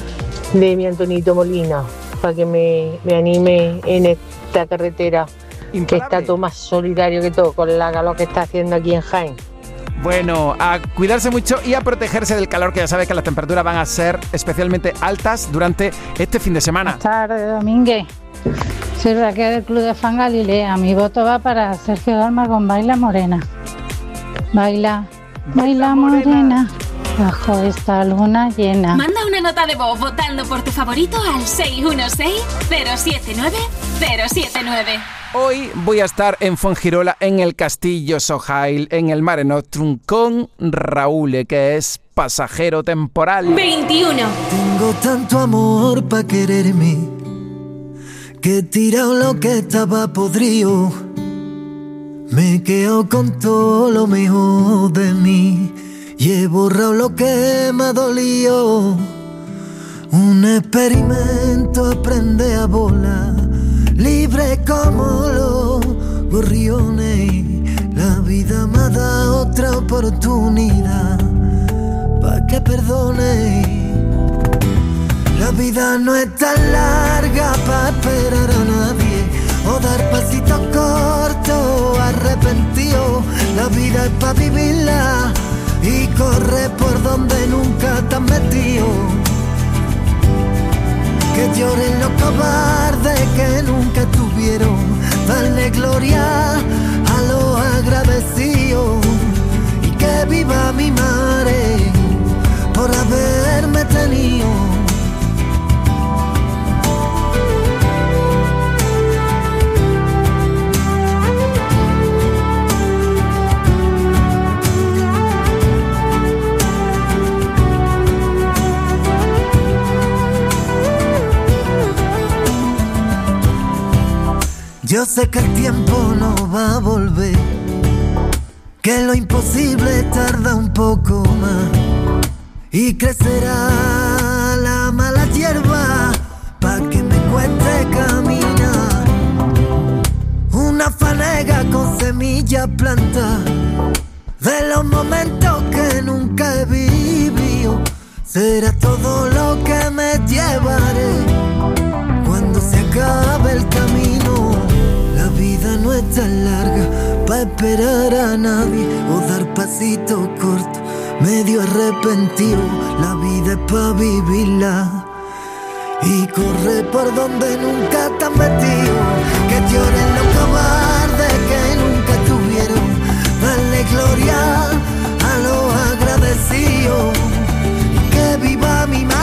S17: de mi Antonito Molina, para que me, me anime en esta carretera que está todo más solidario que todo con la calor que está haciendo aquí en Jaén.
S4: Bueno, a cuidarse mucho y a protegerse del calor, que ya sabes que las temperaturas van a ser especialmente altas durante este fin de semana.
S26: Buenas tardes, Domínguez. Soy Raquel del Club de Fan Galilea. Mi voto va para Sergio Dalma con Baila Morena. Baila, baila morena, bajo esta luna llena.
S1: Manda una nota de voz votando por tu favorito al seis uno seis, cero siete nueve, cero siete nueve.
S4: Hoy voy a estar en Fuengirola, en el Castillo Sohail, en el Mare Nostrum, con Raúl, que es pasajero temporal.
S1: veintiuno.
S5: Tengo tanto amor pa' quererme, que he tirado lo que estaba podrido. Me he quedado con todo lo mejor de mí y he borrado lo que me ha dolido. Un experimento, aprende a volar, libre como los gorriones. La vida me ha dado otra oportunidad pa' que perdone. La vida no es tan larga pa' esperar a nadie o dar pasitos cortos arrepentido. La vida es pa' vivirla y correr por donde nunca te has metido. Que lloren los cobardes que nunca tuvieron, darle gloria a los agradecidos. Y que viva mi madre por haberme tenido. Yo sé que el tiempo no va a volver, que lo imposible tarda un poco más y crecerá la mala hierba pa' que me cueste caminar. Una fanega con semillas plantadas de los momentos que nunca he vivido. Será todo lo que me llevaré cuando se acabe el camino. La vida no es tan larga pa' esperar a nadie o dar pasitos cortos, medio arrepentido. La vida es pa' vivirla y correr por donde nunca te has metido. Que lloren los cobardes que nunca tuvieron, darle gloria a los agradecidos. Y que viva mi madre.